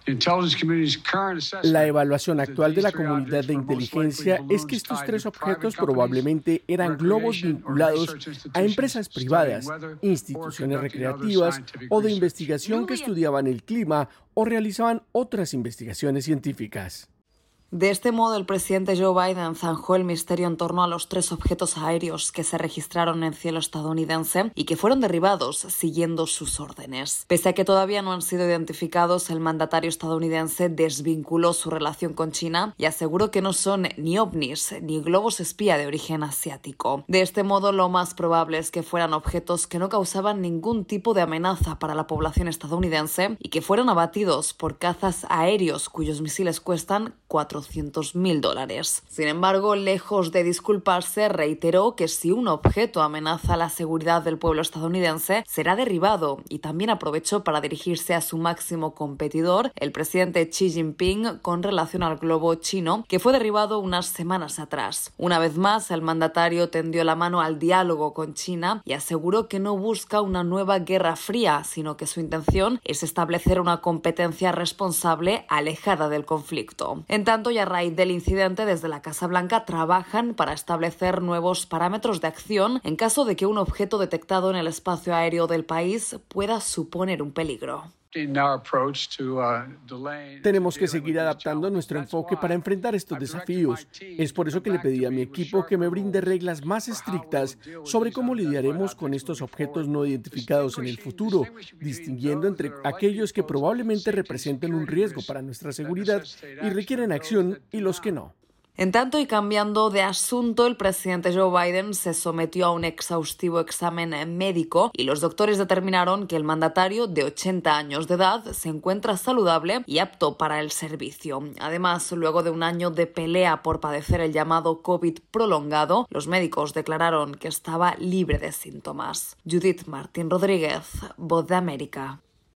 La evaluación actual de la comunidad de inteligencia es que estos tres objetos probablemente eran globos vinculados a empresas privadas, instituciones recreativas o de investigación que estudiaban el clima o realizaban otras investigaciones científicas. De este modo, el presidente Joe Biden zanjó el misterio en torno a los tres objetos aéreos que se registraron en cielo estadounidense y que fueron derribados siguiendo sus órdenes. Pese a que todavía no han sido identificados, el mandatario estadounidense desvinculó su relación con China y aseguró que no son ni ovnis ni globos espía de origen asiático. De este modo, lo más probable es que fueran objetos que no causaban ningún tipo de amenaza para la población estadounidense y que fueron abatidos por cazas aéreos cuyos misiles cuestan $400.000. Sin embargo, lejos de disculparse, reiteró que si un objeto amenaza la seguridad del pueblo estadounidense, será derribado, y también aprovechó para dirigirse a su máximo competidor, el presidente Xi Jinping, con relación al globo chino, que fue derribado unas semanas atrás. Una vez más, el mandatario tendió la mano al diálogo con China y aseguró que no busca una nueva guerra fría, sino que su intención es establecer una competencia responsable alejada del conflicto. En tanto, y a raíz del incidente, desde la Casa Blanca trabajan para establecer nuevos parámetros de acción en caso de que un objeto detectado en el espacio aéreo del país pueda suponer un peligro. Tenemos que seguir adaptando nuestro enfoque para enfrentar estos desafíos. Es por eso que le pedí a mi equipo que me brinde reglas más estrictas sobre cómo lidiaremos con estos objetos no identificados en el futuro, distinguiendo entre aquellos que probablemente representen un riesgo para nuestra seguridad y requieren acción y los que no. En tanto, y cambiando de asunto, el presidente Joe Biden se sometió a un exhaustivo examen médico y los doctores determinaron que el mandatario, de 80 años de edad, se encuentra saludable y apto para el servicio. Además, luego de un año de pelea por padecer el llamado COVID prolongado, los médicos declararon que estaba libre de síntomas. Judith Martín Rodríguez, Voz de América.